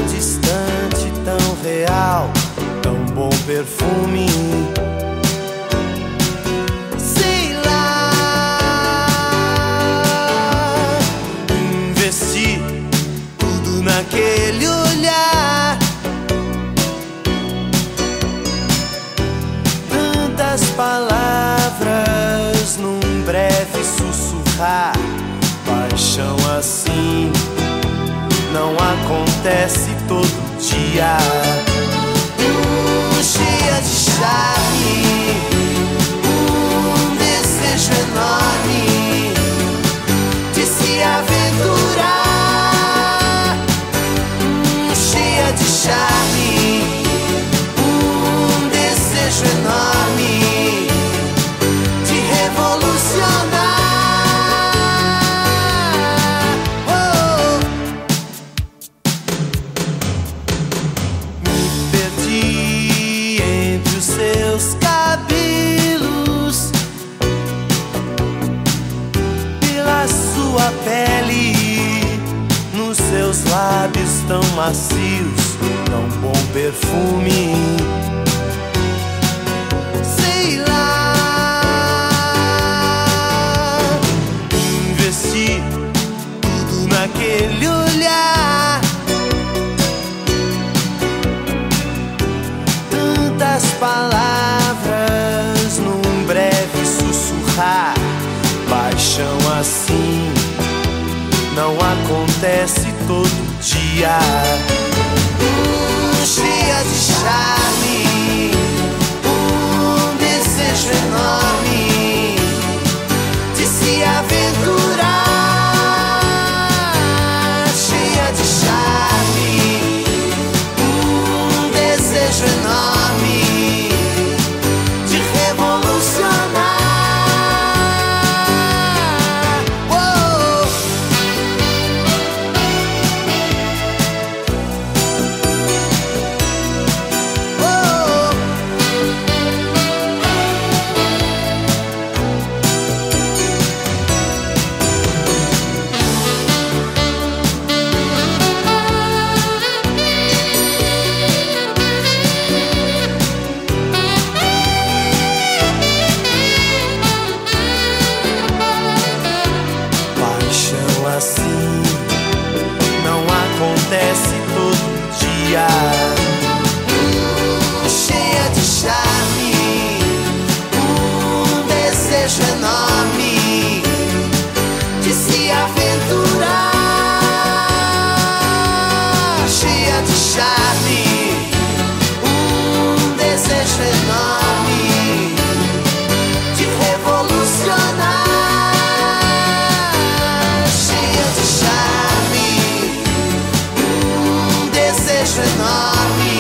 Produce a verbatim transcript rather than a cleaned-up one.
distante, tão real, tão bom perfume. Sei lá, investi tudo naquele olhar. Tantas palavras num breve sussurrar. Paixão assim não acontece todo dia. Hum, cheia de charme, um desejo enorme de se aventurar. Hum, cheia de charme, um desejo enorme de revolucionar. Seus cabelos, pela sua pele, nos seus lábios tão macios, tão bom perfume. Sei lá, investi tudo naquele olhar. Tantas palavras num breve sussurrar. Paixão assim não acontece todo dia. Hum, cheia de charme, um desejo enorme de se aventurar. Cheia de charme, um desejo enorme de revolucionar. Oh. Oh. Paixão assim não acontece todo dia. Hum, cheia de charme, um desejo enorme de se aventurar. Cheia de charme, um desejo enorme de revolucionar. Cheia de charme, um desejo enorme